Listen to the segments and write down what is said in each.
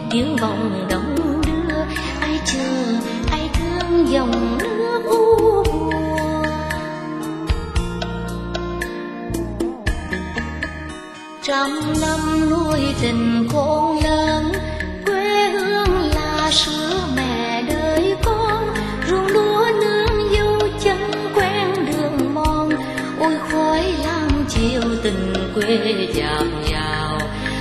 tiếng vọng đông đưa, ai chờ ai thương dòng nước u buồn. Trăm năm nuôi tình khôn lớn, quê hương là sữa mẹ đời con, ruộng lúa nương dâu chân quen đường mòn. Ôi khói lam chiều tình quê dạt dào,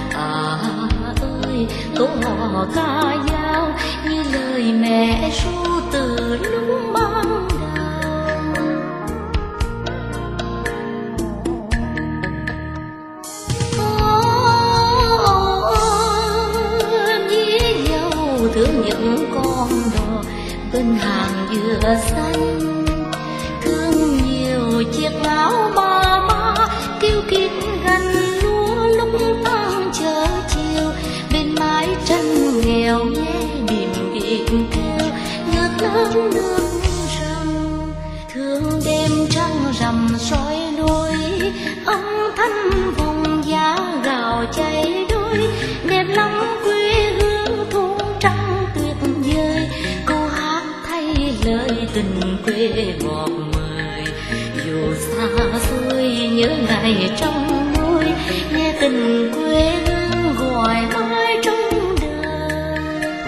ơi câu hò ca dao như lời mẹ ru từ lúc ban đầu. Dí dâu thương những con đò bên hàng dừa xanh, thương nhiều chiếc áo ba má kêu kín gần lúa lúc tan chờ chiều. Bên mái tranh nghèo nghe bìm bìm kêu ngược lớn nước rừng, thương đêm trăng rằm soi đôi âm thanh vùng giá gào cháy đôi. Đẹp lắm quê hương thôn trăng tuyệt vời, câu hát thay lời tình quê ngọt mời. Dù xa xôi nhớ ngày trong núi, nghe tình quê hương gọi mãi trong đời.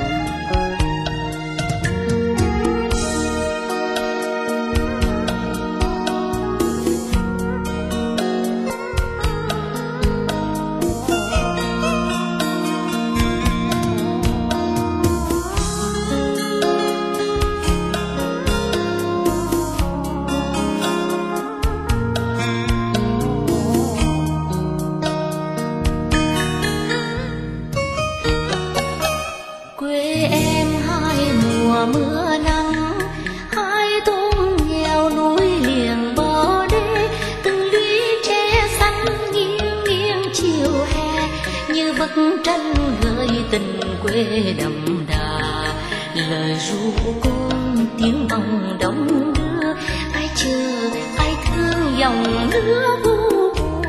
Quê em hai mùa mưa nắng, hai thôn nghèo núi liền bờ đê. Từng lũy tre xanh nghiêng nghiêng chiều hè, như bức tranh gợi tình quê đậm đà. Lời ru con tiếng vọng đông đưa, ai chờ ai thương dòng nước u buồn.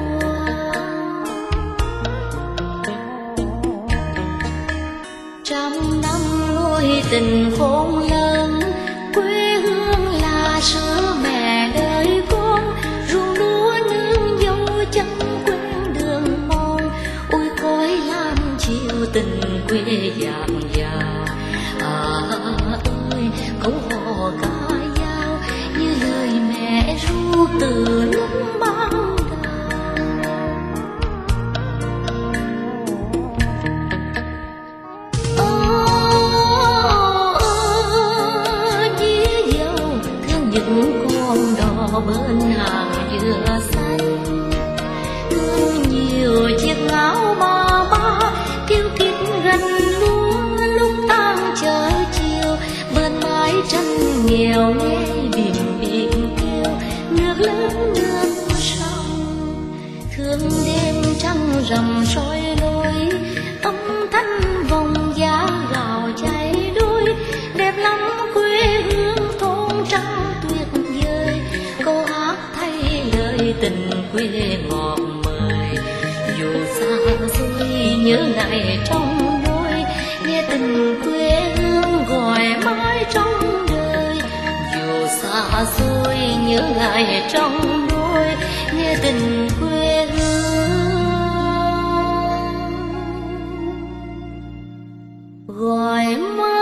Trăm năm nuôi tình khôn lớn, quê hương là sữa mẹ đời con, ruộng lúa nương dâu chân quen đường mòn. Ôi khói lam chiều tình quê dạt dào, ơi câu hò ca dao như lời mẹ ru từ lúc ban đầu. Những con đò bên hàng dừa xanh, thương nhiều chiếc áo ba ba kêu kín gần lúa lúc tan chờ chiều. Bên mái tranh nghèo nghe bìm bìm kêu nước lớn nước sông, thương đêm trăng rằm soi lối âm thanh vòng giá gào cháy đôi. Đẹp lắm quê hương thôn trăng tuyệt vời, câu hát thay lời tình quê ngọt mời. Dù xa xôi nhớ ngày trong đôi, nghe tình quê hương gọi mãi trong đời. Dù xa xôi nhớ ngày trong đôi, nghe tình quê hương gọi mãi.